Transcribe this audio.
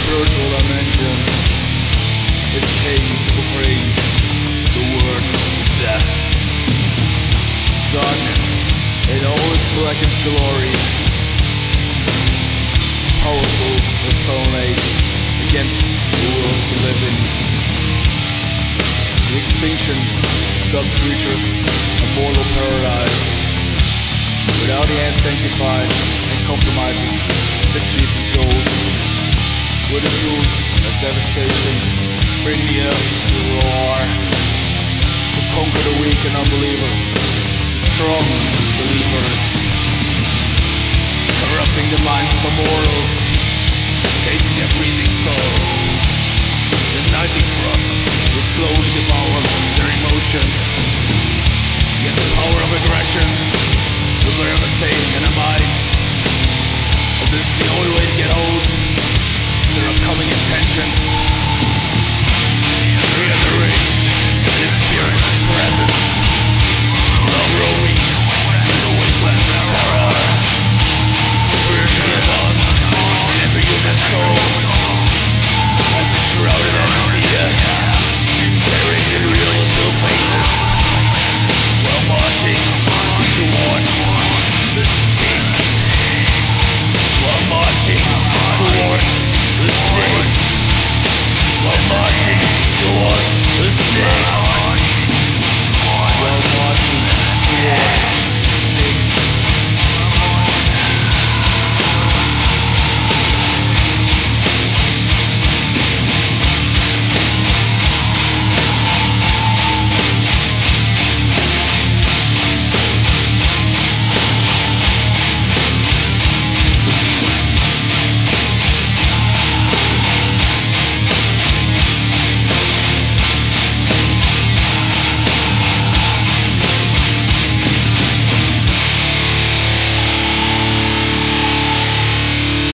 spiritual dimensions. It came to proclaim the word of death. Darkness in all its blackest glory, powerful with phonate against the world we live in. The extinction of God's creatures, a mortal paradise, without the end sanctified and compromises the chiefest goals. With the tools of devastation, bring the earth to roar, to conquer the weak and unbelievers, the strong believers, corrupting the minds of the mortals, tasting their freezing souls. The nightly frost would slowly devour their emotions, yet the power of aggression will devastate in their minds, as this is the only way to get hold of their upcoming intentions.